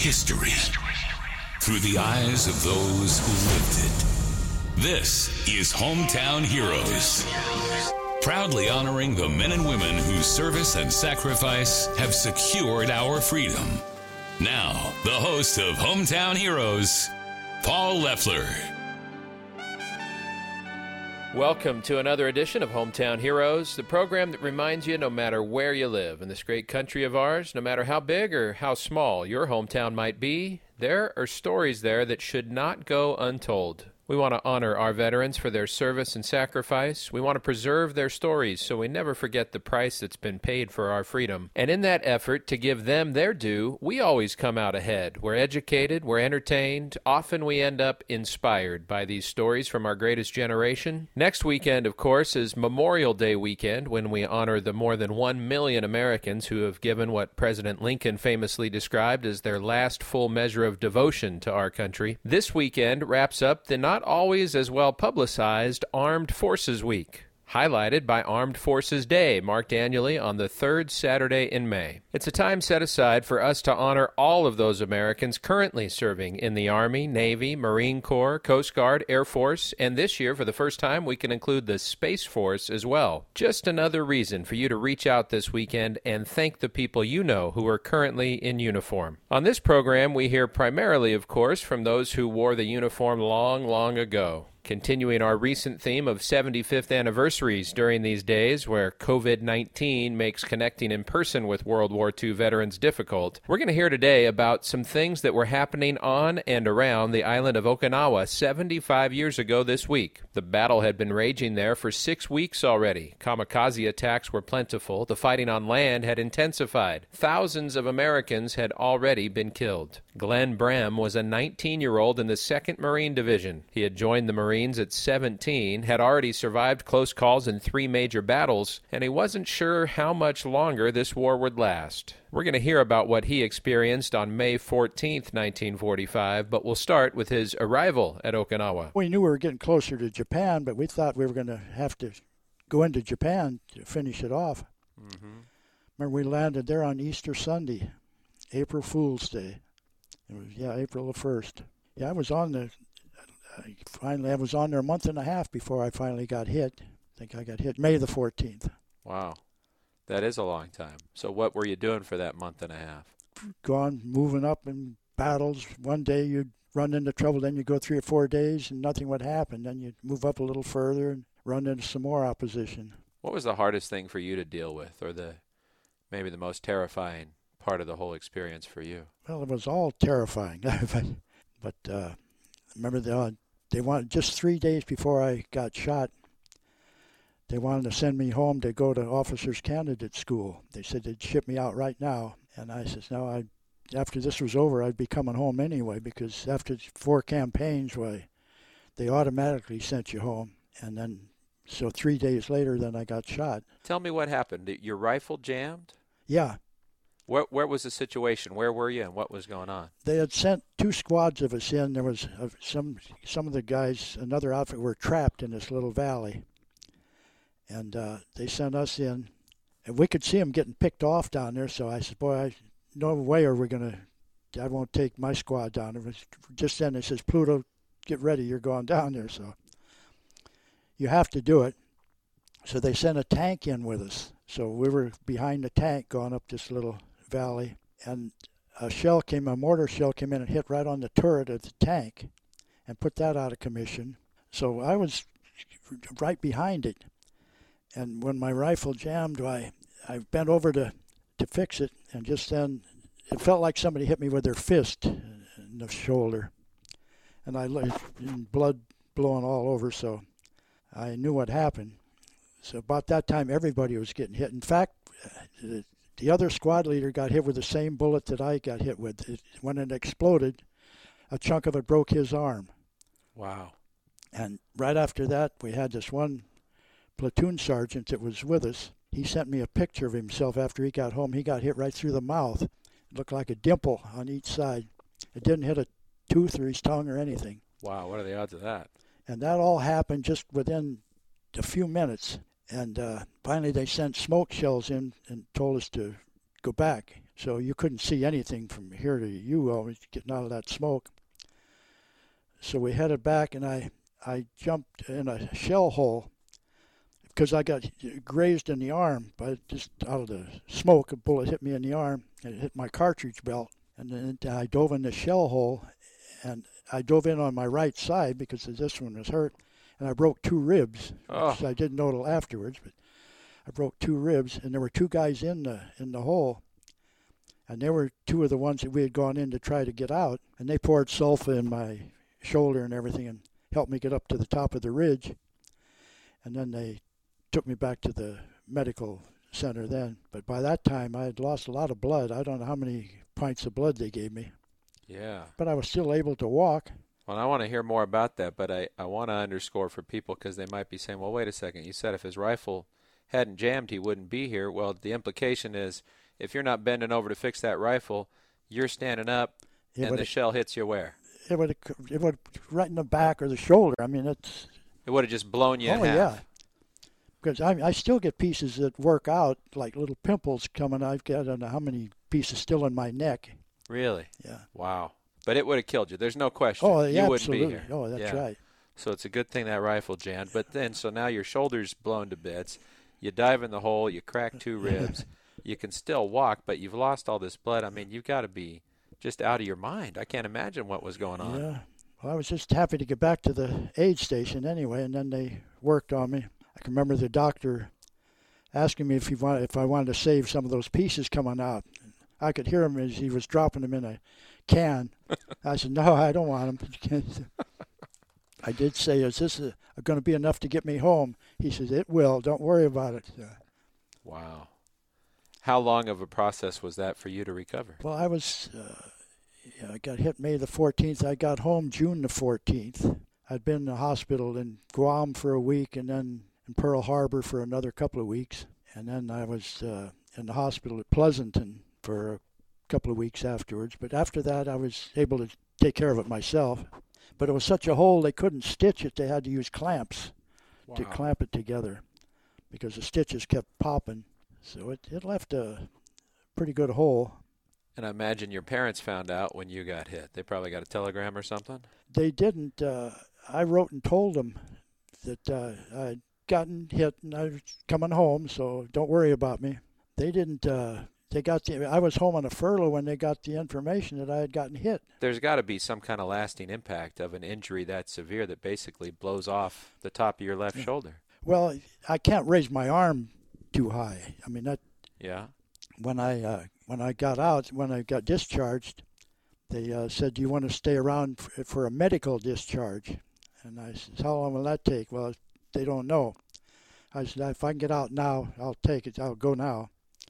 History through the eyes of those who lived it. This is Hometown Heroes. Proudly honoring the men and women whose service and sacrifice have secured our freedom. Now, the host of Hometown Heroes, Paul Leffler. Welcome to another edition of Hometown Heroes, the program that reminds you no matter where you live in this great country of ours, no matter how big or how small your hometown might be, there are stories there that should not go untold. We want to honor our veterans for their service and sacrifice. We want to preserve their stories so we never forget the price that's been paid for our freedom. And in that effort to give them their due, we always come out ahead. We're educated, we're entertained. Often we end up inspired by these stories from our greatest generation. Next weekend, of course, is Memorial Day weekend, when we honor the more than 1 million Americans who have given what President Lincoln famously described as their last full measure of devotion to our country. This weekend wraps up the not always as well publicized Armed Forces Week, highlighted by Armed Forces Day, marked annually on the third Saturday in May. It's a time set aside for us to honor all of those Americans currently serving in the Army, Navy, Marine Corps, Coast Guard, Air Force, and this year, for the first time, we can include the Space Force as well. Just another reason for you to reach out this weekend and thank the people you know who are currently in uniform. On this program, we hear primarily, of course, from those who wore the uniform long, long ago. Continuing our recent theme of 75th anniversaries during these days where COVID-19 makes connecting in person with World War II veterans difficult, we're going to hear today about some things that were happening on and around the island of Okinawa 75 years ago this week. The battle had been raging there for 6 weeks already. Kamikaze attacks were plentiful. The fighting on land had intensified. Thousands of Americans had already been killed. Glenn Brem was a 19-year-old in the 2nd Marine Division. He had joined the Marines at 17, had already survived close calls in 3 major battles, and he wasn't sure how much longer this war would last. We're going to hear about what he experienced on May 14th, 1945, but we'll start with his arrival at Okinawa. We knew we were getting closer to Japan, but we thought we were going to have to go into Japan to finish it off. Remember, we landed there on Easter Sunday, April Fool's Day. It was, April the 1st. Yeah, I was on there a month and a half before I finally got hit. I think I got hit May the 14th. Wow. That is a long time. So what were you doing for that month and a half? Moving up in battles. One day you'd run into trouble, then you'd go 3 or 4 days and nothing would happen. Then you'd move up a little further and run into some more opposition. What was the hardest thing for you to deal with, or maybe the most terrifying part of the whole experience for you? Well, it was all terrifying. but remember, they wanted, just 3 days before I got shot, they wanted to send me home to go to officers candidate school. They said they'd ship me out right now. And I said, no, after this was over, I'd be coming home anyway, because after 4 campaigns, they automatically sent you home. And then, so 3 days later, then I got shot. Tell me what happened. Your rifle jammed? Yeah. Where was the situation? Where were you and what was going on? They had sent 2 squads of us in. There was some of the guys, another outfit, were trapped in this little valley. And they sent us in. And we could see them getting picked off down there. So I said, boy, no way are we going to, I won't take my squad down. It was just then they says, Pluto, get ready, you're going down there. So you have to do it. So they sent a tank in with us. So we were behind the tank going up this little valley, and a mortar shell came in and hit right on the turret of the tank and put that out of commission. So I was right behind it, and when my rifle jammed, I bent over to fix it, and just then it felt like somebody hit me with their fist in the shoulder, and blood blowing all over, so I knew what happened. So about that time, everybody was getting hit. In fact, the other squad leader got hit with the same bullet that I got hit with. When it exploded, a chunk of it broke his arm. Wow. And right after that, we had this one platoon sergeant that was with us. He sent me a picture of himself after he got home. He got hit right through the mouth. It looked like a dimple on each side. It didn't hit a tooth or his tongue or anything. Wow, what are the odds of that? And that all happened just within a few minutes. And finally they sent smoke shells in and told us to go back. so you couldn't see anything from here to you, always getting out of that smoke. So we headed back, and I jumped in a shell hole because I got grazed in the arm by just out of the smoke. A bullet hit me in the arm, and it hit my cartridge belt. And then I dove in the shell hole, and I dove in on my right side because this one was hurt, and I broke 2 ribs. Which I didn't know till afterwards, but I broke 2 ribs, and there were 2 guys in the hole, and they were 2 of the ones that we had gone in to try to get out, and they poured sulfa in my shoulder and everything and helped me get up to the top of the ridge, and then they took me back to the medical center then. But by that time, I had lost a lot of blood. I don't know how many pints of blood they gave me. Yeah. But I was still able to walk. Well, I want to hear more about that, but I want to underscore for people because they might be saying, well, wait a second. You said if his rifle hadn't jammed, he wouldn't be here. Well, the implication is if you're not bending over to fix that rifle, you're standing up, and the shell hits you where? It would right in the back or the shoulder. I mean, it would have just blown you in half. Yeah. Because I still get pieces that work out, like little pimples coming. I've got, I don't know how many pieces still in my neck. Really? Yeah. Wow. But it would have killed you. There's no question. Oh, yeah, you absolutely. Wouldn't be here. Oh, that's right. So it's a good thing that rifle jammed. But then, so now your shoulder's blown to bits. You dive in the hole. You crack 2 ribs. You can still walk, but you've lost all this blood. I mean, you've got to be just out of your mind. I can't imagine what was going on. Yeah. Well, I was just happy to get back to the aid station anyway, and then they worked on me. I can remember the doctor asking me if I wanted to save some of those pieces coming out. I could hear him as he was dropping them in a can. I said, no, I don't want them. I did say, is this going to be enough to get me home? He says, it will. Don't worry about it. Wow. How long of a process was that for you to recover? Well, I was, I got hit May the 14th. I got home June the 14th. I'd been in the hospital in Guam for a week and then in Pearl Harbor for another couple of weeks. And then I was in the hospital at Pleasanton for a couple of weeks afterwards. But after that, I was able to take care of it myself. But it was such a hole, they couldn't stitch it. They had to use clamps to clamp it together because the stitches kept popping. So it left a pretty good hole. And I imagine your parents found out when you got hit. They probably got a telegram or something? They didn't. I wrote and told them that I'd gotten hit and I was coming home, so don't worry about me. They didn't. I was home on a furlough when they got the information that I had gotten hit. There's got to be some kind of lasting impact of an injury that severe that basically blows off the top of your left shoulder. Well, I can't raise my arm too high. I mean that. Yeah. When I got discharged, they said, "Do you want to stay around for a medical discharge?" And I said, "How long will that take?" Well, they don't know. I said, "If I can get out now, I'll take it. I'll go now."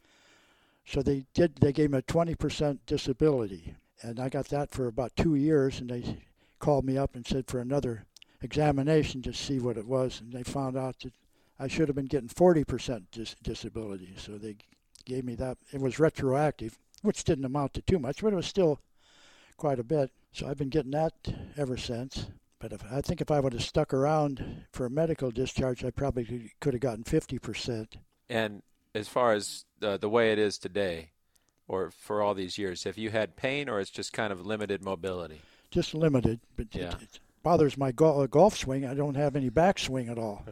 So they did. They gave me a 20% disability, and I got that for about 2 years. And they called me up and said for another examination to see what it was, and they found out that I should have been getting 40% disability. So they gave me that. It was retroactive, which didn't amount to too much, but it was still quite a bit. So I've been getting that ever since. But I think if I would have stuck around for a medical discharge, I probably could have gotten 50%. And as far as the way it is today, or for all these years, have you had pain, or it's just kind of limited mobility? Just limited, but it bothers my golf swing. I don't have any backswing at all.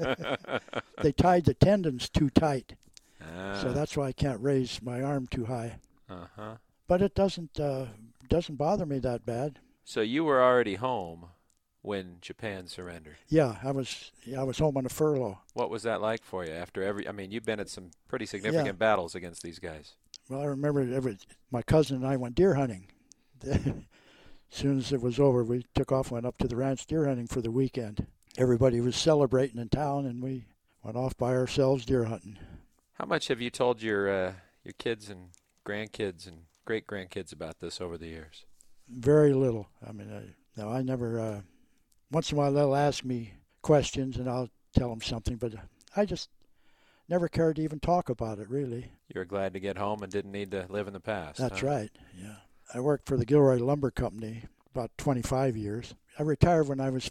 They tied the tendons too tight, so that's why I can't raise my arm too high. Uh-huh. But it doesn't bother me that bad. So you were already home when Japan surrendered. Yeah, I was home on a furlough. What was that like for you after you've been at some pretty significant battles against these guys. Well, I remember my cousin and I went deer hunting. As soon as it was over, we took off, went up to the ranch deer hunting for the weekend. Everybody was celebrating in town, and we went off by ourselves deer hunting. How much have you told your kids and grandkids and great-grandkids about this over the years? Very little. I mean, I never... once in a while, they'll ask me questions, and I'll tell them something, but I just never cared to even talk about it, really. You were glad to get home and didn't need to live in the past. That's right, yeah. I worked for the Gilroy Lumber Company about 25 years. I retired when I was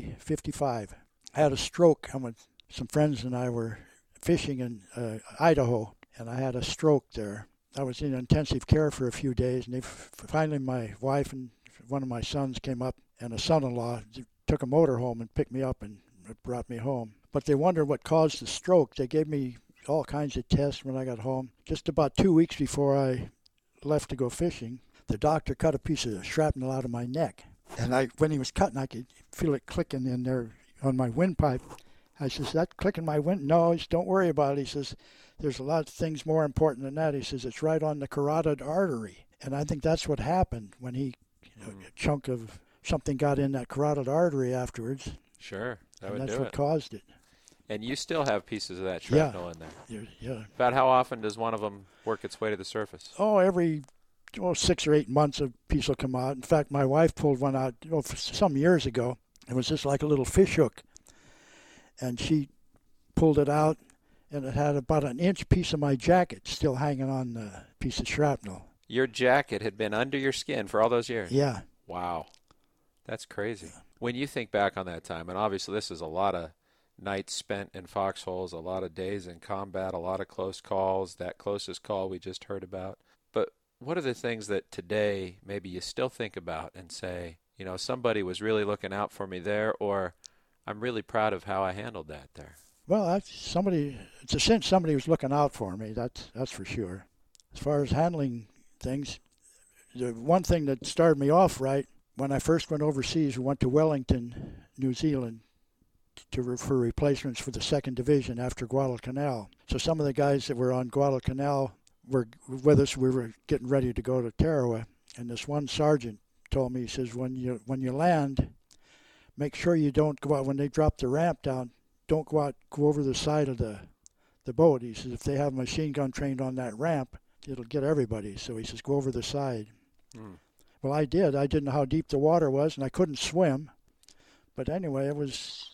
55. I had a stroke. Some friends and I were fishing in Idaho, and I had a stroke there. I was in intensive care for a few days, and finally my wife and one of my sons came up, and a son-in-law took a motor home and picked me up and brought me home. But they wondered what caused the stroke. They gave me all kinds of tests when I got home. Just about 2 weeks before I left to go fishing, the doctor cut a piece of shrapnel out of my neck. And when he was cutting, I could feel it clicking in there on my windpipe. I says, that clicking my wind? No, he says, don't worry about it. He says, there's a lot of things more important than that. He says, it's right on the carotid artery. And I think that's what happened when a chunk of something got in that carotid artery afterwards. Sure, that would do it. That's what caused it. And you still have pieces of that shrapnel in there. Yeah. About how often does one of them work its way to the surface? Oh, every 6 or 8 months a piece will come out. In fact, my wife pulled one out some years ago. It was just like a little fish hook. And she pulled it out, and it had about an inch piece of my jacket still hanging on the piece of shrapnel. Your jacket had been under your skin for all those years? Yeah. Wow. That's crazy. When you think back on that time, and obviously this is a lot of nights spent in foxholes, a lot of days in combat, a lot of close calls, that closest call we just heard about. But what are the things that today maybe you still think about and say, somebody was really looking out for me there, or I'm really proud of how I handled that there? Well, it's a cinch somebody was looking out for me, that's for sure. As far as handling things, the one thing that started me off right, when I first went overseas, we went to Wellington, New Zealand, for replacements for the 2nd Division after Guadalcanal. So some of the guys that were on Guadalcanal were with us. We were getting ready to go to Tarawa, and this one sergeant told me, he says, when you land, make sure you don't go out, when they drop the ramp down, don't go over the side of the boat. He says, if they have a machine gun trained on that ramp, it'll get everybody. So he says, go over the side. Well, I did. I didn't know how deep the water was, and I couldn't swim. But anyway, it was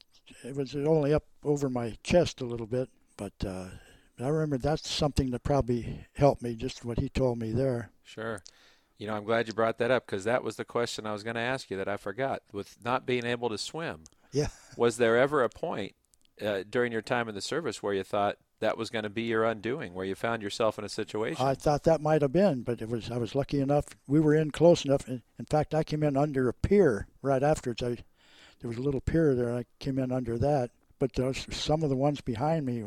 only up over my chest a little bit. But I remember that's something that probably helped me, just what he told me there. Sure. I'm glad you brought that up, because that was the question I was going to ask you that I forgot. With not being able to swim, yeah, was there ever a point during your time in the service where you thought that was going to be your undoing, where you found yourself in a situation? I thought that might have been, but I was lucky enough. We were in close enough. In fact, I came in under a pier right afterwards. There was a little pier there. I came in under that. But some of the ones behind me,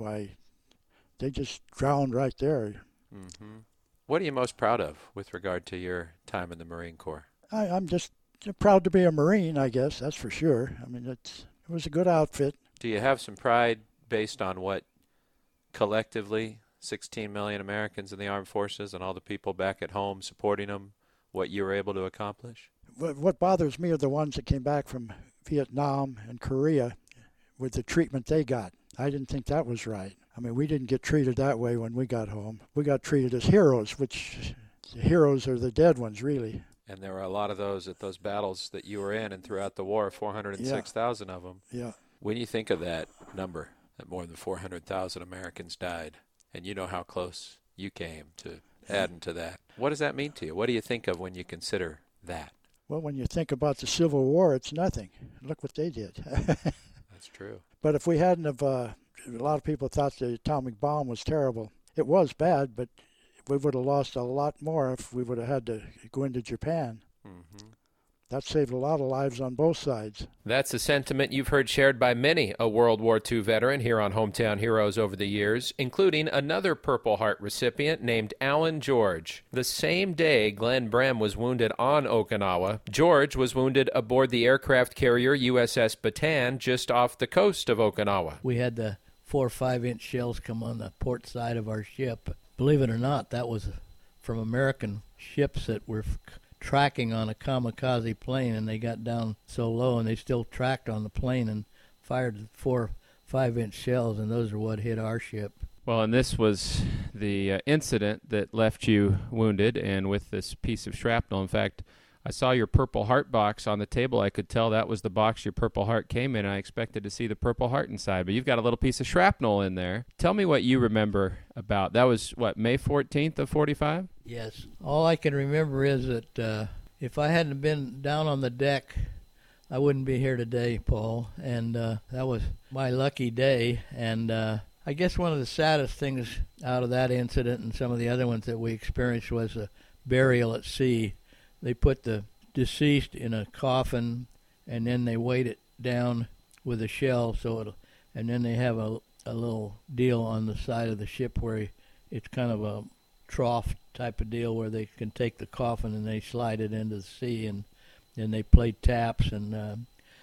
they just drowned right there. Mm-hmm. What are you most proud of with regard to your time in the Marine Corps? I'm just proud to be a Marine, I guess, that's for sure. I mean, it was a good outfit. Do you have some pride based on what collectively 16 million Americans in the armed forces and all the people back at home supporting them, what you were able to accomplish? What bothers me are the ones that came back from Vietnam and Korea with the treatment they got. I didn't think that was right. I mean, we didn't get treated that way when we got home. We got treated as heroes, which the heroes are the dead ones, really. And there were a lot of those at those battles that you were in and throughout the war, 406,000 of them. Yeah. When you think of that number, that more than 400,000 Americans died, and you know how close you came to adding to that, what does that mean to you? What do you think of when you consider that? Well, when you think about the Civil War, it's nothing. Look what they did. That's true. But if we hadn't have, a lot of people thought the atomic bomb was terrible. It was bad, but we would have lost a lot more if we would have had to go into Japan. Mm-hmm. That saved a lot of lives on both sides. That's a sentiment you've heard shared by many a World War II veteran here on Hometown Heroes over the years, including another Purple Heart recipient named Alan George. The same day Glenn Brem was wounded on Okinawa, George was wounded aboard the aircraft carrier USS Bataan just off the coast of Okinawa. We had the 4 or 5 inch shells come on the port side of our ship. Believe it or not, that was from American ships that were tracking on a kamikaze plane, and they got down so low, and they still tracked on the plane and fired 4 or 5 inch shells, and those are what hit our ship. Well, and this was the incident that left you wounded and with this piece of shrapnel. In fact, I saw your Purple Heart box on the table. I could tell that was the box your Purple Heart came in. I expected to see the Purple Heart inside, but you've got a little piece of shrapnel in there. Tell me what you remember about. That was, May 14th of 45? Yes. All I can remember is that if I hadn't been down on the deck, I wouldn't be here today, Paul. And that was my lucky day. And I I guess one of the saddest things out of that incident and some of the other ones that we experienced was a burial at sea. They put the deceased in a coffin, and then they weight it down with a shell, and then they have a little deal on the side of the ship where it's kind of a trough type of deal where they can take the coffin and they slide it into the sea, and then they play taps. And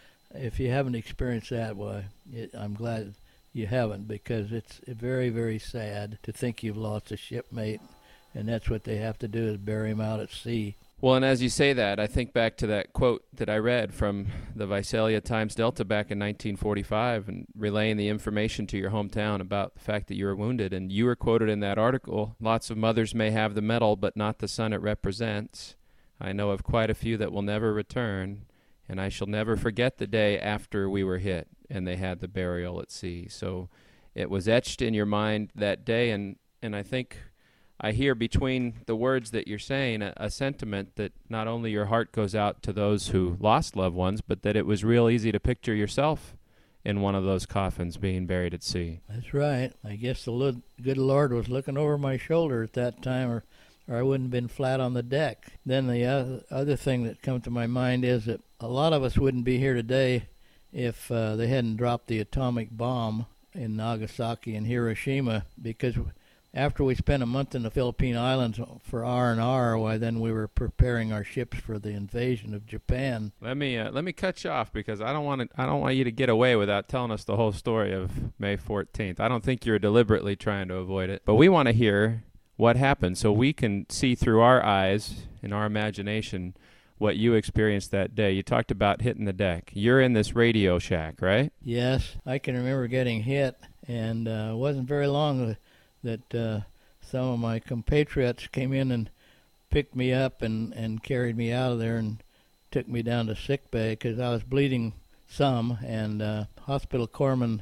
if you haven't experienced that, I'm glad you haven't, because it's very, very sad to think you've lost a shipmate, and that's what they have to do is bury him out at sea. Well, and as you say that, I think back to that quote that I read from the Visalia Times-Delta back in 1945 and relaying the information to your hometown about the fact that you were wounded. And you were quoted in that article, "Lots of mothers may have the medal, but not the son it represents. I know of quite a few that will never return, and I shall never forget the day after we were hit and they had the burial at sea." So it was etched in your mind that day, and I think I hear between the words that you're saying a sentiment that not only your heart goes out to those who lost loved ones, but that it was real easy to picture yourself in one of those coffins being buried at sea. That's right. I guess the good Lord was looking over my shoulder at that time, or I wouldn't have been flat on the deck. Then the other thing that comes to my mind is that a lot of us wouldn't be here today if they hadn't dropped the atomic bomb in Nagasaki and Hiroshima, because after we spent a month in the Philippine Islands for R&R, then we were preparing our ships for the invasion of Japan. Let me cut you off, because I don't want you to get away without telling us the whole story of May 14th. I don't think you're deliberately trying to avoid it, but we want to hear what happened so we can see through our eyes and our imagination what you experienced that day. You talked about hitting the deck. You're in this radio shack, right? Yes, I can remember getting hit, and it wasn't very long that some of my compatriots came in and picked me up and carried me out of there and took me down to sick bay because I was bleeding some, and hospital corpsmen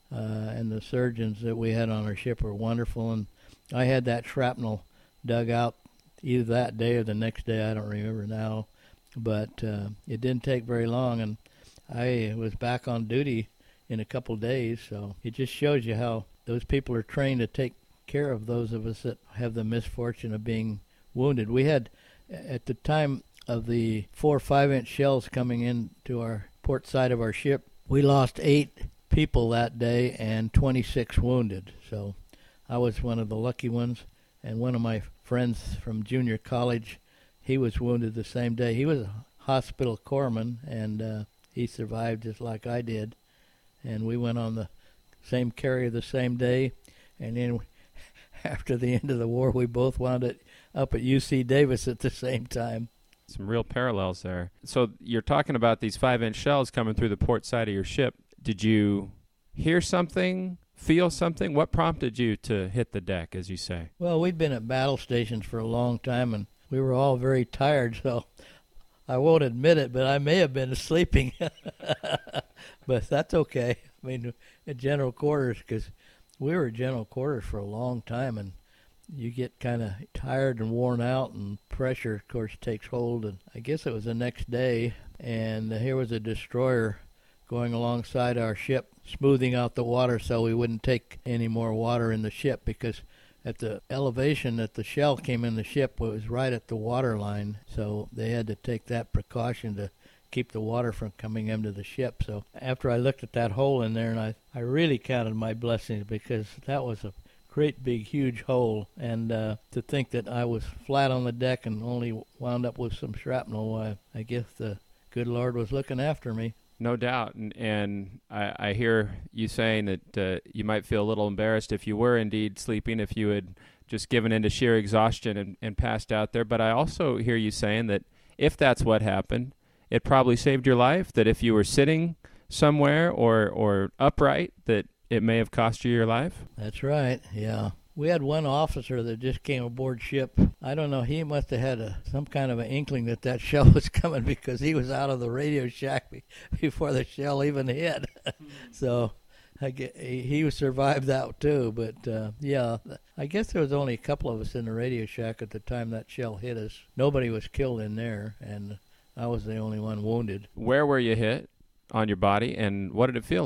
and the surgeons that we had on our ship were wonderful, and I had that shrapnel dug out either that day or the next day, I don't remember now, but it didn't take very long, and I was back on duty in a couple days. So it just shows you how those people are trained to take care of those of us that have the misfortune of being wounded. We had, at the time of the 4 or 5 inch shells coming into our port side of our ship, we lost 8 people that day and 26 wounded. So I was one of the lucky ones, and one of my friends from junior college, he was wounded the same day. He was a hospital corpsman, and he survived just like I did, and we went on the same carrier the same day, and then after the end of the war, we both wound up at UC Davis at the same time. Some real parallels there. So you're talking about these 5 inch shells coming through the port side of your ship. Did you hear something, feel something? What prompted you to hit the deck, as you say? Well, we'd been at battle stations for a long time, and we were all very tired, so I won't admit it, but I may have been sleeping. But that's okay. I mean, at general quarters, because we were at general quarters for a long time, and you get kind of tired and worn out, and pressure, of course, takes hold. And I guess it was the next day, and here was a destroyer going alongside our ship, smoothing out the water so we wouldn't take any more water in the ship, because at the elevation that the shell came in the ship was right at the water line, so they had to take that precaution to keep the water from coming into the ship. So after I looked at that hole in there, and I really counted my blessings, because that was a great big huge hole, and to think that I was flat on the deck and only wound up with some shrapnel, I guess the good Lord was looking after me. No doubt, and I hear you saying that you might feel a little embarrassed if you were indeed sleeping, if you had just given in to sheer exhaustion and passed out there. But I also hear you saying that if that's what happened, it probably saved your life, that if you were sitting somewhere or upright, that it may have cost you your life? That's right, yeah. We had one officer that just came aboard ship. I don't know, he must have had some kind of an inkling that shell was coming, because he was out of the radio shack before the shell even hit. So he survived that too. But yeah, I guess there was only a couple of us in the radio shack at the time that shell hit us. Nobody was killed in there, and I was the only one wounded. Where were you hit on your body, and what did it feel like?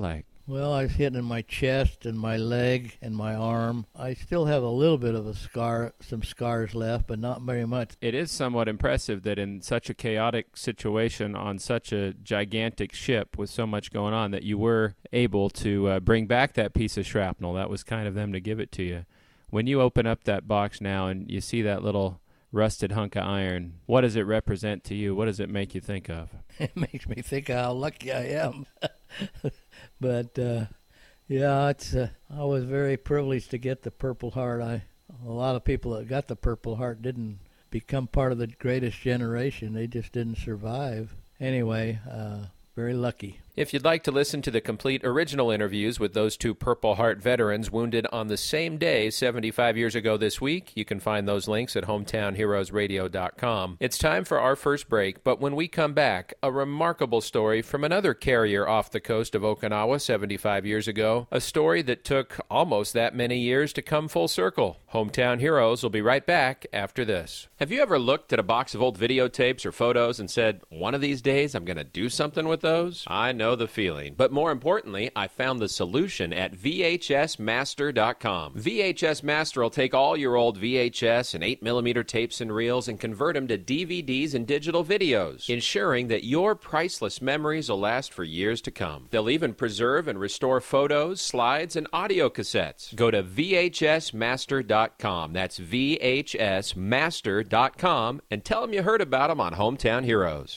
Well, I was hit in my chest and my leg and my arm. I still have a little bit of a scar, some scars left, but not very much. It is somewhat impressive that in such a chaotic situation on such a gigantic ship with so much going on that you were able to bring back that piece of shrapnel. That was kind of them to give it to you. When you open up that box now and you see that little rusted hunk of iron, what does it represent to you? What does it make you think of? It makes me think of how lucky I am. But, yeah, I was very privileged to get the Purple Heart. A lot of people that got the Purple Heart didn't become part of the greatest generation. They just didn't survive. Anyway, very lucky. If you'd like to listen to the complete original interviews with those two Purple Heart veterans wounded on the same day 75 years ago this week, you can find those links at hometownheroesradio.com. It's time for our first break, but when we come back, a remarkable story from another carrier off the coast of Okinawa 75 years ago, a story that took almost that many years to come full circle. Hometown Heroes will be right back after this. Have you ever looked at a box of old videotapes or photos and said, one of these days I'm going to do something with those? I know the feeling. But more importantly, I found the solution at VHSmaster.com. VHS Master will take all your old VHS and 8mm tapes and reels and convert them to DVDs and digital videos, ensuring that your priceless memories will last for years to come. They'll even preserve and restore photos, slides, and audio cassettes. Go to VHSmaster.com. That's VHSmaster.com and tell them you heard about them on Hometown Heroes.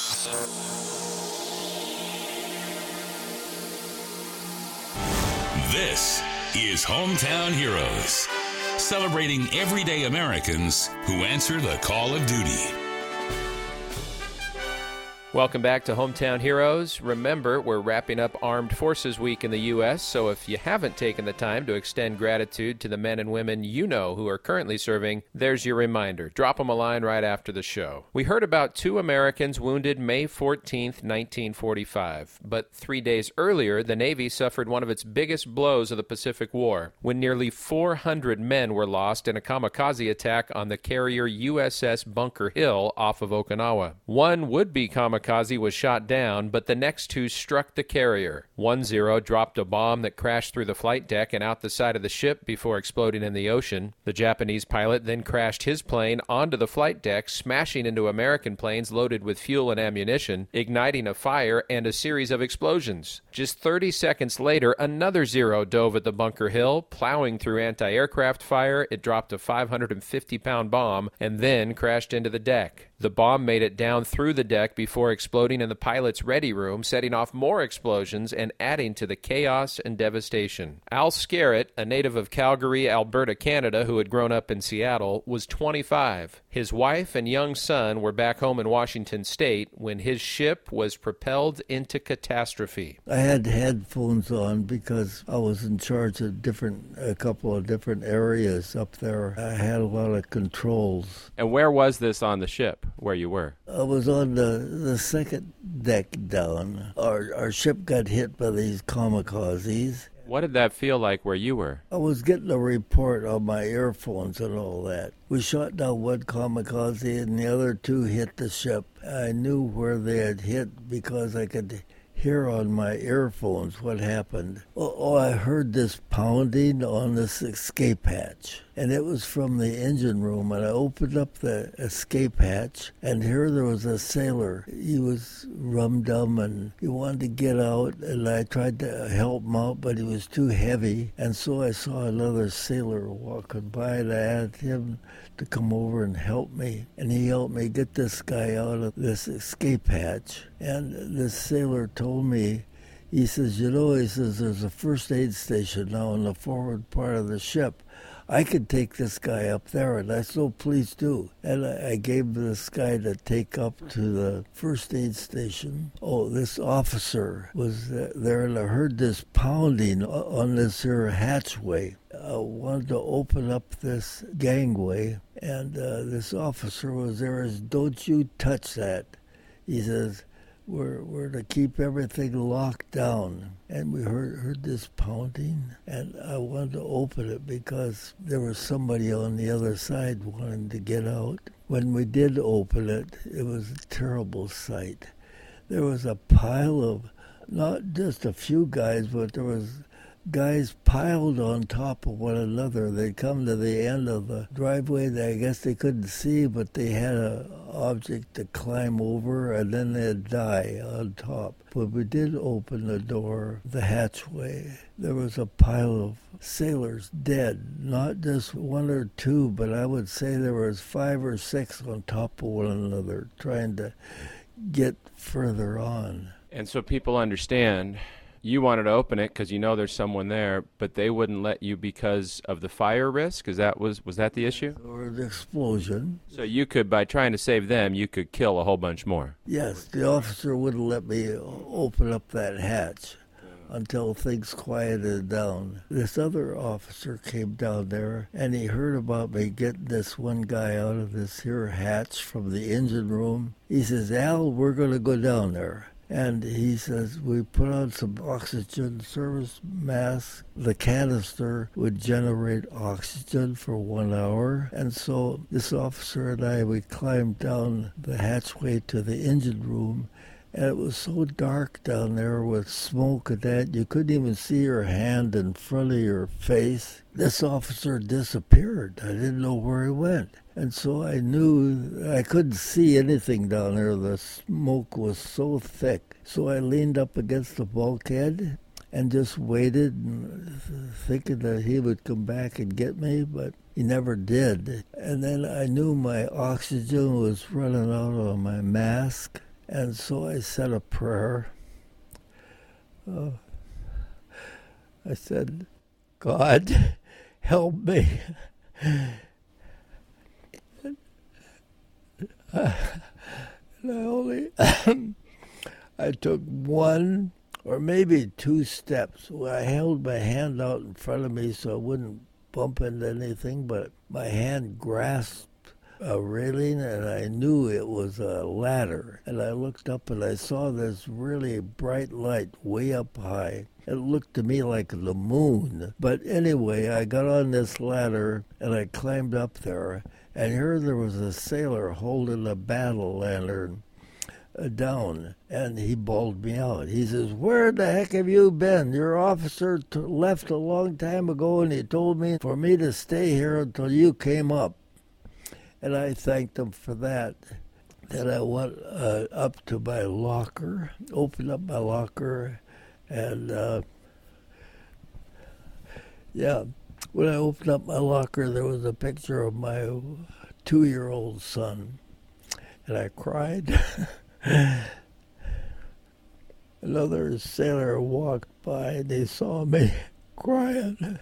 This is Hometown Heroes, celebrating everyday Americans who answer the call of duty. Welcome back to Hometown Heroes. Remember, we're wrapping up Armed Forces Week in the U.S., so if you haven't taken the time to extend gratitude to the men and women you know who are currently serving, there's your reminder. Drop them a line right after the show. We heard about 2 Americans wounded May 14th, 1945, but 3 days earlier, the Navy suffered one of its biggest blows of the Pacific War, when nearly 400 men were lost in a kamikaze attack on the carrier USS Bunker Hill off of Okinawa. One would-be kamikaze was shot down, but the next 2 struck the carrier. 1-0 dropped a bomb that crashed through the flight deck and out the side of the ship before exploding in the ocean. The Japanese pilot then crashed his plane onto the flight deck, smashing into American planes loaded with fuel and ammunition, igniting a fire and a series of explosions. Just 30 seconds later, another 0 dove at the Bunker Hill, plowing through anti-aircraft fire. It dropped a 550-pound bomb and then crashed into the deck. The bomb made it down through the deck before exploding in the pilot's ready room, setting off more explosions and adding to the chaos and devastation. Al Scarrett, a native of Calgary, Alberta, Canada, who had grown up in Seattle, was 25. His wife and young son were back home in Washington State when his ship was propelled into catastrophe. I had headphones on because I was in charge of a couple of different areas up there. I had a lot of controls. And where was this on the ship, where you were? I was on the second deck down. Our ship got hit by these kamikazes. What did that feel like where you were? I was getting a report on my earphones and all that. We shot down one kamikaze and the other 2 hit the ship. I knew where they had hit because I could hear on my earphones what happened. I heard this pounding on this escape hatch, and it was from the engine room, and I opened up the escape hatch, and here there was a sailor. He was rum-dum, and he wanted to get out, and I tried to help him out, but he was too heavy, and so I saw another sailor walking by, and I asked him to come over and help me, and he helped me get this guy out of this escape hatch. And this sailor told me, he says, there's a first aid station now in the forward part of the ship. I could take this guy up there, and I said, please do. And I gave this guy to take up to the first aid station. This officer was there, and I heard this pounding on this here hatchway. I wanted to open up this gangway, and this officer was there. He said, don't you touch that. He says, we're to keep everything locked down. And we heard this pounding, and I wanted to open it because there was somebody on the other side wanting to get out. When we did open it, it was a terrible sight. There was a pile not just a few guys, but there was guys piled on top of one another. They'd come to the end of the driveway that I guess they couldn't see, but they had an object to climb over, and then they'd die on top. But we did open the door, the hatchway. There was a pile of sailors dead, not just one or two, but I would say there was 5 or 6 on top of one another trying to get further on. And so people understand you wanted to open it because you know there's someone there, but they wouldn't let you because of the fire risk? Was that the issue? Or the explosion. So you could, by trying to save them, you could kill a whole bunch more. Yes, the officer wouldn't let me open up that hatch until things quieted down. This other officer came down there, and he heard about me getting this one guy out of this here hatch from the engine room. He says, "Al, we're going to go down there." And he says, we put on some oxygen service masks. The canister would generate oxygen for 1 hour. And so this officer and I, we climbed down the hatchway to the engine room. And it was so dark down there with smoke and that, you couldn't even see your hand in front of your face. This officer disappeared. I didn't know where he went. And so I knew I couldn't see anything down there. The smoke was so thick. So I leaned up against the bulkhead and just waited, thinking that he would come back and get me, but he never did. And then I knew my oxygen was running out on my mask. And so I said a prayer. I said, "God, help me." I took 1 or maybe 2 steps. I held my hand out in front of me so I wouldn't bump into anything, but my hand grasped a railing, and I knew it was a ladder. And I looked up and I saw this really bright light way up high. It looked to me like the moon. But anyway, I got on this ladder and I climbed up there, and here there was a sailor holding a battle lantern down, and he bawled me out. He says, "Where the heck have you been? Your officer left a long time ago, and he told me for me to stay here until you came up." And I thanked him for that. Then I went up to my locker, opened up my locker, and when I opened up my locker, there was a picture of my 2-year-old son, and I cried. Another sailor walked by, and he saw me crying.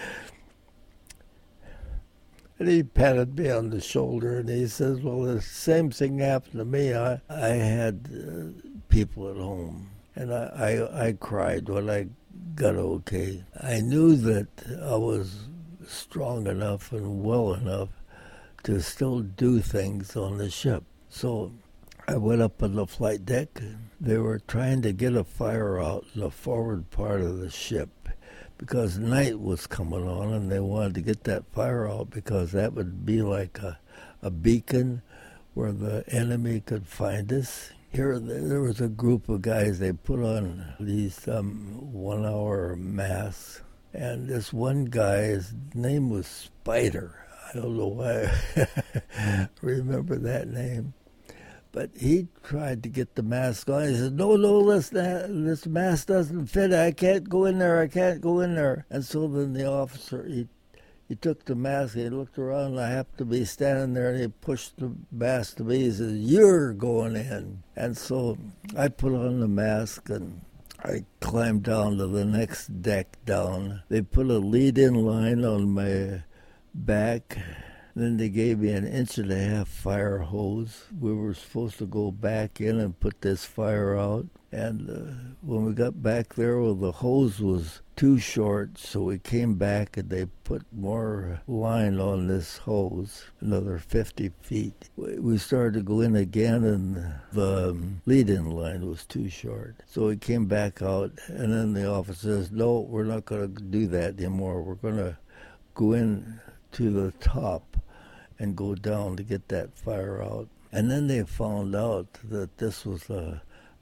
And he patted me on the shoulder, and he says, "Well, the same thing happened to me. I had people at home." And I cried when I got okay. I knew that I was strong enough and well enough to still do things on the ship. So I went up on the flight deck. They were trying to get a fire out in the forward part of the ship, because night was coming on, and they wanted to get that fire out because that would be like a beacon where the enemy could find us. Here there was a group of guys. They put on these 1-hour masks, and this one guy, his name was Spider. I don't know why I remember that name. But he tried to get the mask on. He said, no, this mask doesn't fit. I can't go in there. And so then the officer, he took the mask, he looked around, and I happened to be standing there, and he pushed the mask to me. He said, "You're going in." And so I put on the mask, and I climbed down to the next deck down. They put a lead-in line on my back. Then they gave me an 1.5-inch fire hose. We were supposed to go back in and put this fire out. And when we got back there, well, the hose was too short, so we came back and they put more line on this hose, another 50 feet. We started to go in again, and the lead-in line was too short. So we came back out, and then the officer says, "No, we're not going to do that anymore. We're going to go in to the top and go down to get that fire out." And then they found out that this was a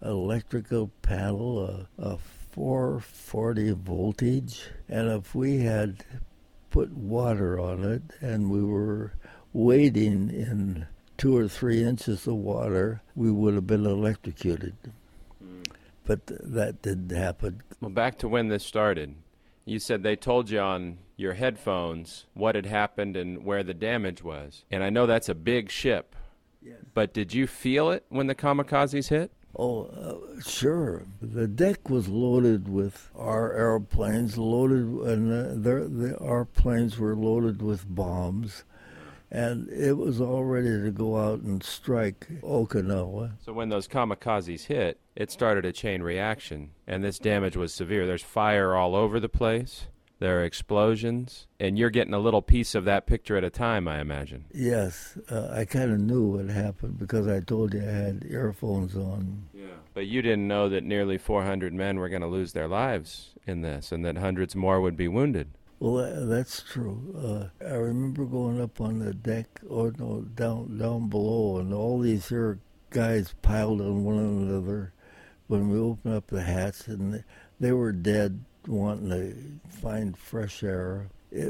electrical panel, a 440 voltage, and if we had put water on it and we were wading in 2 or 3 inches of water, we would have been electrocuted. But that didn't happen. Well, back to when this started. You said they told you on your headphones what had happened and where the damage was. And I know that's a big ship. Yes. But did you feel it when the kamikazes hit? Oh, sure. The deck was loaded with our airplanes, and our planes were loaded with bombs. And it was all ready to go out and strike Okinawa. So when those kamikazes hit, it started a chain reaction, and this damage was severe. There's fire all over the place. There are explosions, and you're getting a little piece of that picture at a time, I imagine. Yes, I kind of knew what happened because I told you I had earphones on. Yeah. But you didn't know that nearly 400 men were going to lose their lives in this, and that hundreds more would be wounded. Well, that's true. I remember going up on the deck, or no, down below, and all these here guys piled on one another when we opened up the hatch, and they were dead, wanting to find fresh air.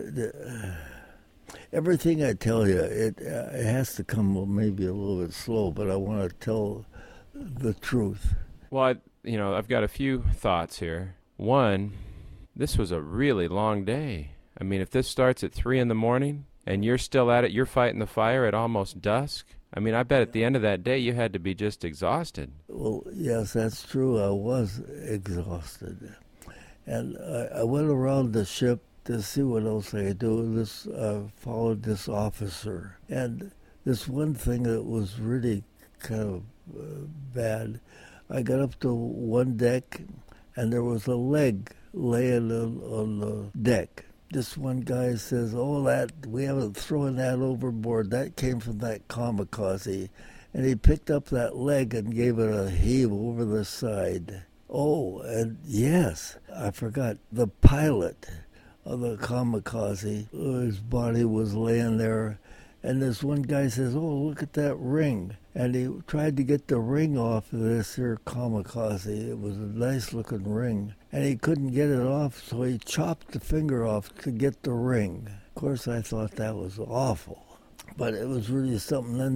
Everything I tell you, it has to come maybe a little bit slow, but I want to tell the truth. Well, I've got a few thoughts here. One, this was a really long day. I mean, if this starts at 3 in the morning and you're still at it, you're fighting the fire at almost dusk. I mean, I bet at the end of that day you had to be just exhausted. Well, yes, that's true. I was exhausted. And I went around the ship to see what else I could do. Followed this officer. And this one thing that was really kind of bad, I got up to one deck and there was a leg laying on the deck. This one guy says, we haven't thrown that overboard. That came from that kamikaze. And he picked up that leg and gave it a heave over the side. Oh, and yes, I forgot, the pilot of the kamikaze, his body was laying there. And this one guy says, look at that ring. And he tried to get the ring off of this here kamikaze. It was a nice-looking ring. And he couldn't get it off, so he chopped the finger off to get the ring. Of course, I thought that was awful. But it was really something. Then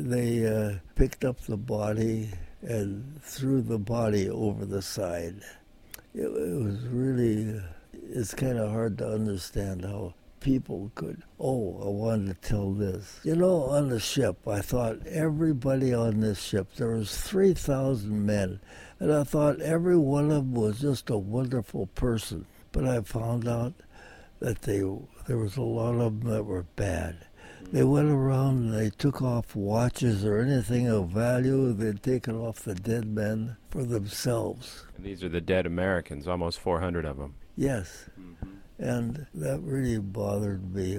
they picked up the body and threw the body over the side. It was really, it's kind of hard to understand how people could. I wanted to tell this. On the ship, I thought everybody on this ship, there was 3,000 men, and I thought every one of them was just a wonderful person. But I found out that there was a lot of them that were bad. They went around and they took off watches or anything of value. They'd taken off the dead men for themselves. And these are the dead Americans, almost 400 of them. Yes. And that really bothered me.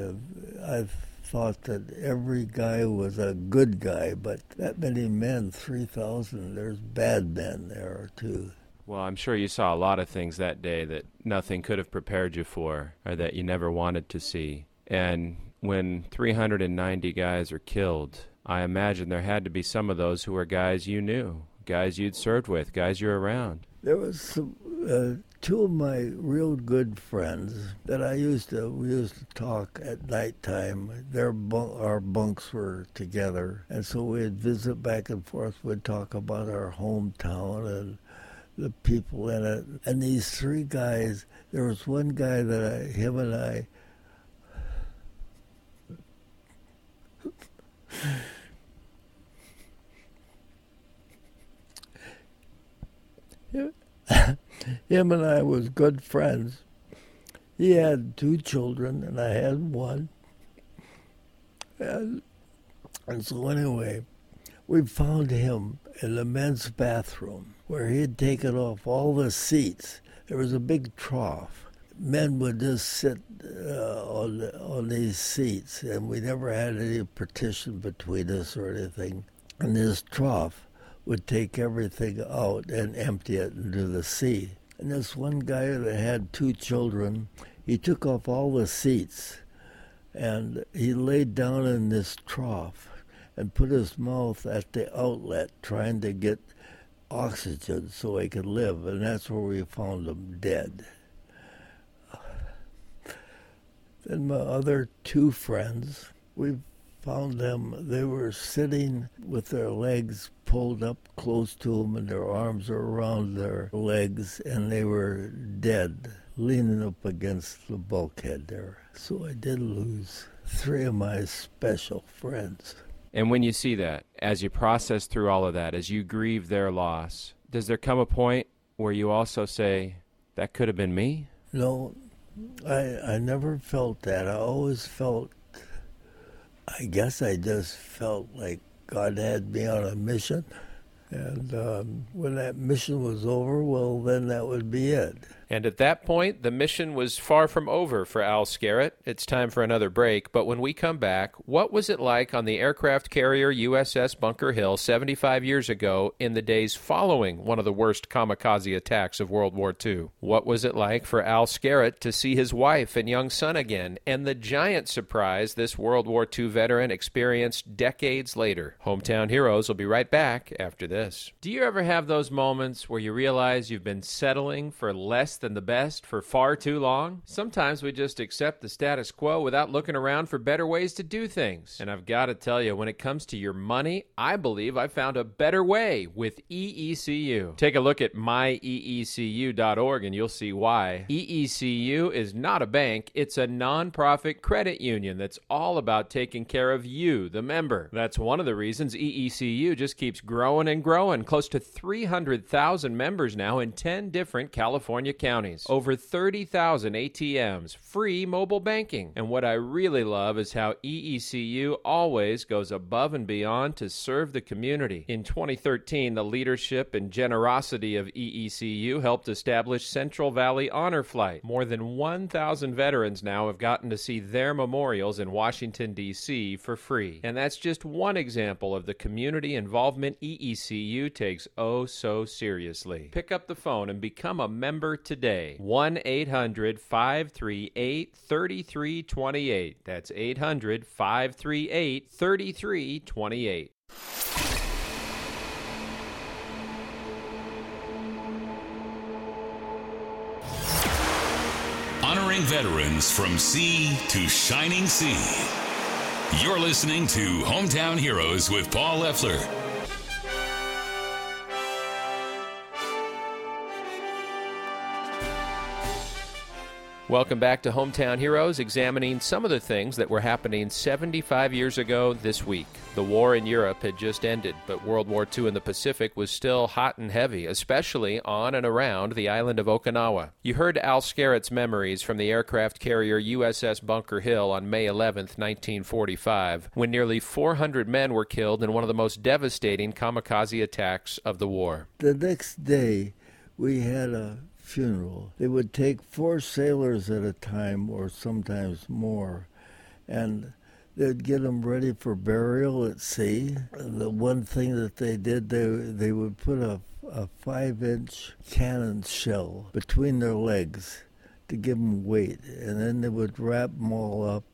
I thought that every guy was a good guy, but that many men, 3,000, there's bad men there too. Well, I'm sure you saw a lot of things that day that nothing could have prepared you for or that you never wanted to see. And when 390 guys are killed, I imagine there had to be some of those who were guys you knew, guys you'd served with, guys you're around. There was some, two of my real good friends that we used to talk at nighttime. Our bunks were together, and so we'd visit back and forth. We'd talk about our hometown and the people in it. And these three guys, there was one guy that him and I him and I was good friends. He had 2 children, and I had 1. And so anyway, we found him in the men's bathroom where he had taken off all the seats. There was a big trough. Men would just sit on these seats, and we never had any partition between us or anything. And this trough would take everything out and empty it into the sea. And this one guy that had 2 children, he took off all the seats, and he laid down in this trough and put his mouth at the outlet trying to get oxygen so I could live, and that's where we found them dead. Then my other two friends, we found them, they were sitting with their legs pulled up close to them and their arms were around their legs, and they were dead, leaning up against the bulkhead there. So I did lose three of my special friends. And when you see that, as you process through all of that, as you grieve their loss, does there come a point where you also say, that could have been me? No, I never felt that. I always felt, I guess I just felt like God had me on a mission. And when that mission was over, well, then that would be it. And at that point, the mission was far from over for Al Skerritt. It's time for another break, but when we come back, what was it like on the aircraft carrier USS Bunker Hill 75 years ago in the days following one of the worst kamikaze attacks of World War II? What was it like for Al Skerritt to see his wife and young son again, and the giant surprise this World War II veteran experienced decades later? Hometown Heroes will be right back after this. Do you ever have those moments where you realize you've been settling for less than the best for far too long? Sometimes we just accept the status quo without looking around for better ways to do things. And I've got to tell you, when it comes to your money, I believe I found a better way with EECU. Take a look at myeecu.org and you'll see why. EECU is not a bank, it's a nonprofit credit union that's all about taking care of you, the member. That's one of the reasons EECU just keeps growing and growing. Close to 300,000 members now in 10 different California counties. Over 30,000 ATMs, free mobile banking. And what I really love is how EECU always goes above and beyond to serve the community. In 2013, the leadership and generosity of EECU helped establish Central Valley Honor Flight. More than 1,000 veterans now have gotten to see their memorials in Washington, D.C. for free. And that's just one example of the community involvement EECU takes oh so seriously. Pick up the phone and become a member today. 1-800-538-3328. That's 800-538-3328. Honoring veterans from sea to shining sea. You're listening to Hometown Heroes with Paul Leffler. Welcome back to Hometown Heroes, examining some of the things that were happening 75 years ago this week. The war in Europe had just ended, but World War II in the Pacific was still hot and heavy, especially on and around the island of Okinawa. You heard Al Skerritt's memories from the aircraft carrier USS Bunker Hill on May 11, 1945, when nearly 400 men were killed in one of the most devastating kamikaze attacks of the war. The next day, we had a funeral. They would take 4 sailors at a time, or sometimes more, and they'd get them ready for burial at sea. The one thing that they did, they would put a 5-inch cannon shell between their legs to give them weight, and then they would wrap them all up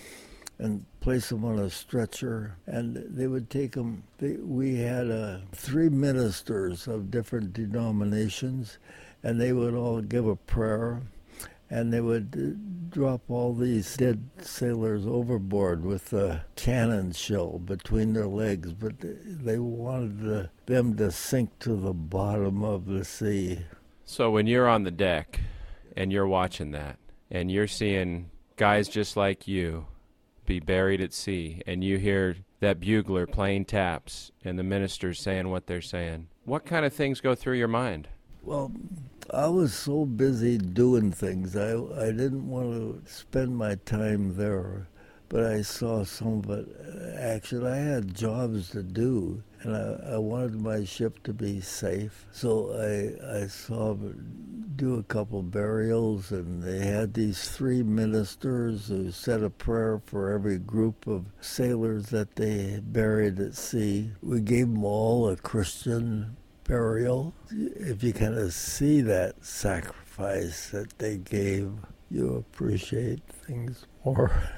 and place them on a stretcher, and they would take them. We had 3 ministers of different denominations, and they would all give a prayer, and they would drop all these dead sailors overboard with a cannon shell between their legs, but they wanted them to sink to the bottom of the sea. So when you're on the deck and you're watching that, and you're seeing guys just like you be buried at sea, and you hear that bugler playing taps and the ministers saying what they're saying, what kind of things go through your mind? Well, I was so busy doing things, I didn't want to spend my time there, but I saw some of it action. I had jobs to do, and I wanted my ship to be safe, so I saw do a couple burials, and they had these 3 ministers who said a prayer for every group of sailors that they buried at sea. We gave them all a Christian burial. If you kind of see that sacrifice that they gave, you appreciate things more.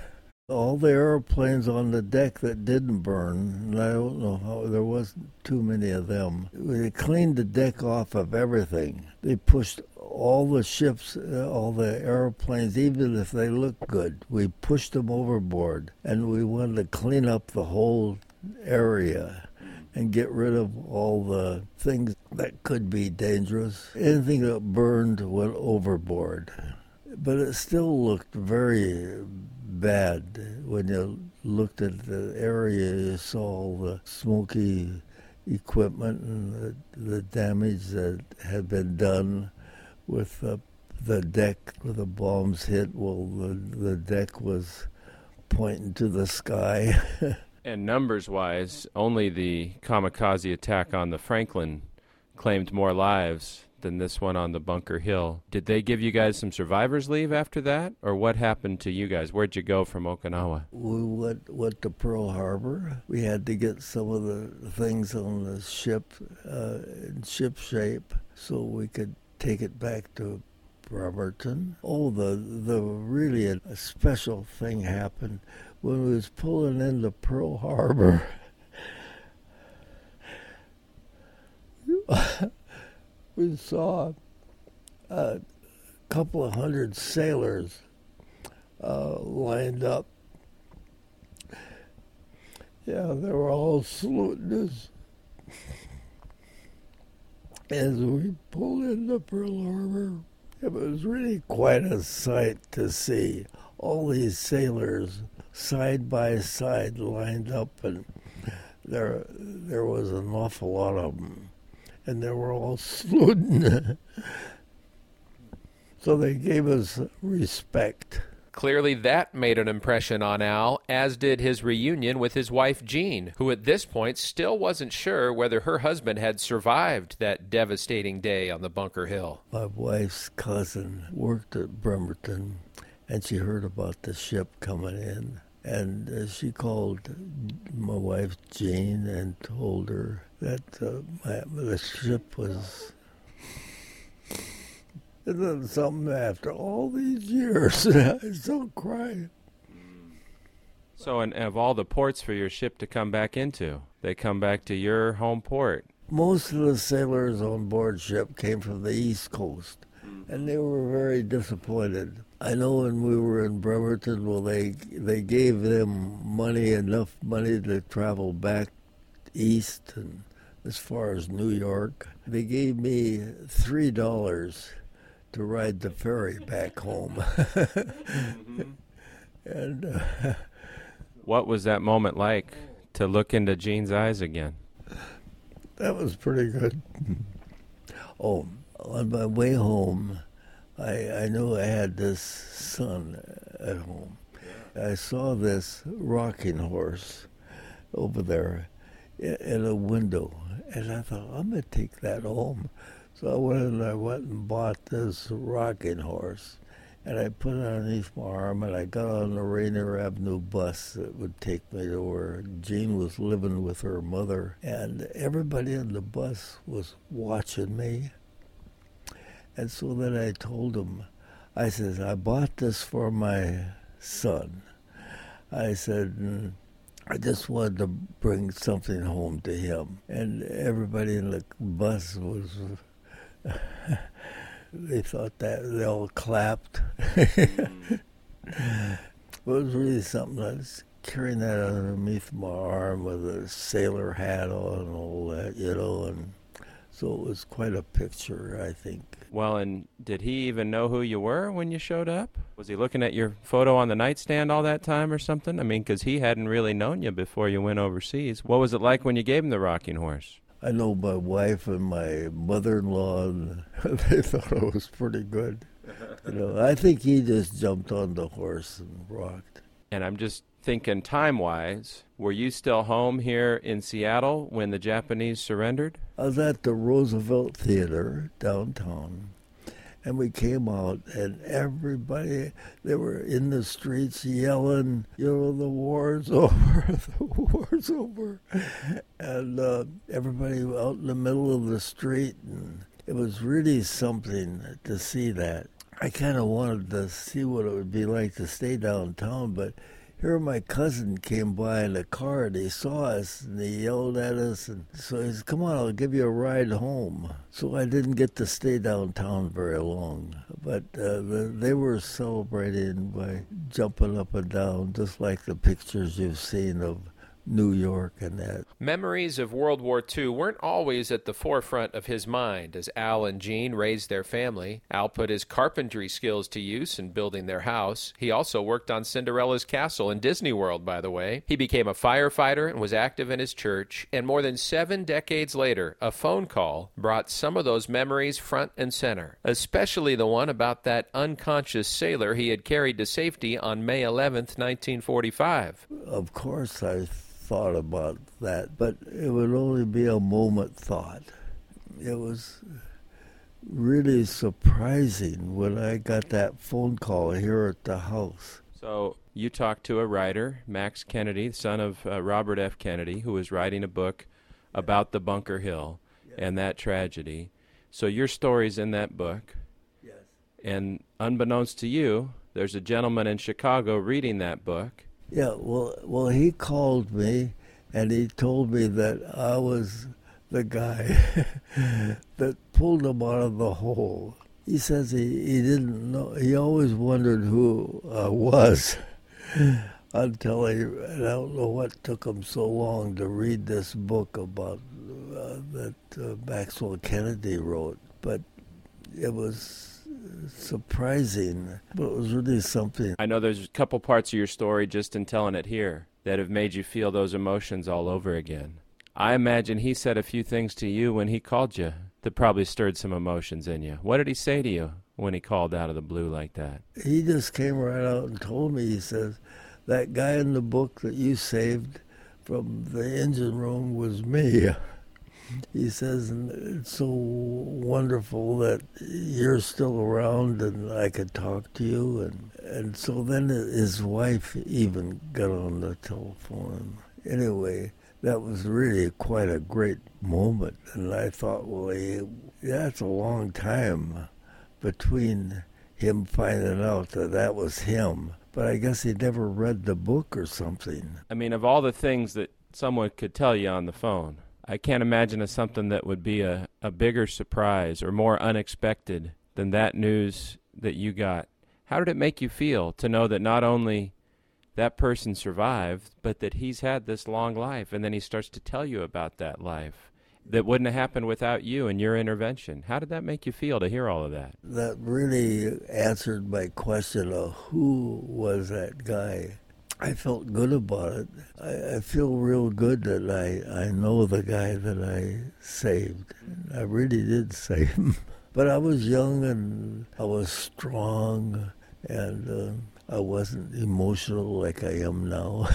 All the airplanes on the deck that didn't burn, and I don't know how, there wasn't too many of them. They cleaned the deck off of everything. They pushed all the ships, all the airplanes, even if they looked good, we pushed them overboard, and we wanted to clean up the whole area and get rid of all the things that could be dangerous. Anything that burned went overboard. But it still looked very bad when you looked at the area. You saw all the smoky equipment and the damage that had been done with the deck where the bombs hit. Well, the deck was pointing to the sky. And numbers-wise, only the kamikaze attack on the Franklin claimed more lives than this one on the Bunker Hill. Did they give you guys some survivor's leave after that? Or what happened to you guys? Where'd you go from Okinawa? We went to Pearl Harbor. We had to get some of the things on the ship in ship shape so we could take it back to Bremerton. Oh, the really a special thing happened when we was pulling into Pearl Harbor. We saw a couple of hundred sailors lined up. Yeah, they were all saluting us as we pulled into Pearl Harbor. It was really quite a sight to see all these sailors side by side lined up, and there was an awful lot of them. And they were all saluting. So they gave us respect. Clearly that made an impression on Al, as did his reunion with his wife Jean, who at this point still wasn't sure whether her husband had survived that devastating day on the Bunker Hill. My wife's cousin worked at Bremerton, and she heard about the ship coming in. And she called my wife Jean and told her that the ship was... And then something after all these years, I still crying. So, and of all the ports for your ship to come back into, they come back to your home port. Most of the sailors on board ship came from the East Coast, and they were very disappointed. I know when we were in Bremerton, well, they gave them enough money to travel back east and as far as New York. They gave me $3 to ride the ferry back home. And what was that moment like to look into Jean's eyes again? That was pretty good. Oh, on my way home, I knew I had this son at home. I saw this rocking horse over there in a window, and I thought, I'm going to take that home. So I went and bought this rocking horse, and I put it underneath my arm, and I got on the Rainier Avenue bus that would take me to where Jean was living with her mother, and everybody in the bus was watching me. And so then I told him, I said, I bought this for my son. I said, I just wanted to bring something home to him. And everybody in the bus was, they thought that, they all clapped. It was really something. I was carrying that underneath my arm with a sailor hat on and all that, and so it was quite a picture, I think. Well, and did he even know who you were when you showed up? Was he looking at your photo on the nightstand all that time or something? I mean, because he hadn't really known you before you went overseas. What was it like when you gave him the rocking horse? I know my wife and my mother-in-law, and they thought it was pretty good. I think he just jumped on the horse and rocked. And I'm just thinking time-wise, were you still home here in Seattle when the Japanese surrendered? I was at the Roosevelt Theater downtown, and we came out, and everybody, they were in the streets yelling, the war's over, the war's over. And everybody out in the middle of the street, and it was really something to see that. I kind of wanted to see what it would be like to stay downtown, but here my cousin came by in a car and he saw us and he yelled at us, and so he said, "Come on, I'll give you a ride home." So I didn't get to stay downtown very long, but they were celebrating by jumping up and down, just like the pictures you've seen of New York and that. Memories of World War II weren't always at the forefront of his mind as Al and Jean raised their family. Al put his carpentry skills to use in building their house. He also worked on Cinderella's castle in Disney World, by the way. He became a firefighter and was active in his church. And more than 7 decades later, a phone call brought some of those memories front and center, especially the one about that unconscious sailor he had carried to safety on May 11th, 1945. Of course I thought about that, but it would only be a moment thought. It was really surprising when I got that phone call here at the house. So you talked to a writer, Max Kennedy, son of Robert F. Kennedy, who was writing a book about the Bunker Hill and that tragedy. So your story's in that book. Yes. And unbeknownst to you, there's a gentleman in Chicago reading that book. Yeah, well, he called me, and he told me that I was the guy that pulled him out of the hole. He says he didn't know. He always wondered who I was until I don't know what took him so long to read this book about that Maxwell Kennedy wrote. But it was surprising, but it was really something. I know there's a couple parts of your story just in telling it here that have made you feel those emotions all over again. I imagine he said a few things to you when he called you that probably stirred some emotions in you. What did he say to you when he called out of the blue like that? He just came right out and told me, he says, "That guy in the book that you saved from the engine room was me." He says, "And it's so wonderful that you're still around and I could talk to you." And so then his wife even got on the telephone. Anyway, that was really quite a great moment. And I thought, well, that's a long time between him finding out that was him. But I guess he never read the book or something. I mean, of all the things that someone could tell you on the phone, I can't imagine it's something that would be a bigger surprise or more unexpected than that news that you got. How did it make you feel to know that not only that person survived, but that he's had this long life, and then he starts to tell you about that life that wouldn't have happened without you and your intervention? How did that make you feel to hear all of that? That really answered my question of who was that guy. I felt good about it. I feel real good that I know the guy that I saved. I really did save him. But I was young and I was strong and I wasn't emotional like I am now.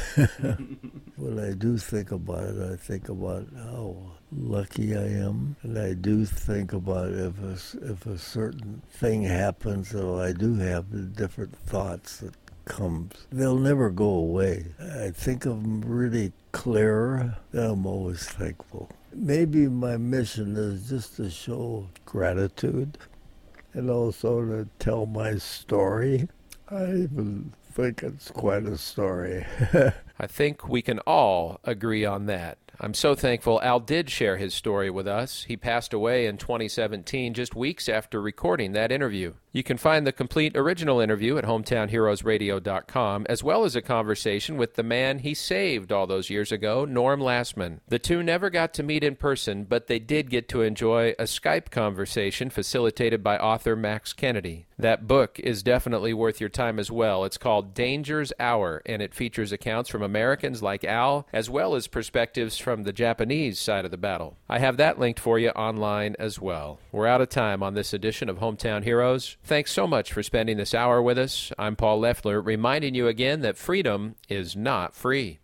When I do think about it, I think about how lucky I am. And I do think about if a certain thing happens, so I do have the different thoughts that comes. They'll never go away. I think of them really clear, and I'm always thankful. Maybe my mission is just to show gratitude and also to tell my story. I even think it's quite a story. I think we can all agree on that. I'm so thankful Al did share his story with us. He passed away in 2017, just weeks after recording that interview. You can find the complete original interview at hometownheroesradio.com, as well as a conversation with the man he saved all those years ago, Norm Lastman. The two never got to meet in person, but they did get to enjoy a Skype conversation facilitated by author Max Kennedy. That book is definitely worth your time as well. It's called Danger's Hour, and it features accounts from Americans like Al, as well as perspectives from the Japanese side of the battle. I have that linked for you online as well. We're out of time on this edition of Hometown Heroes. Thanks so much for spending this hour with us. I'm Paul Leffler, reminding you again that freedom is not free.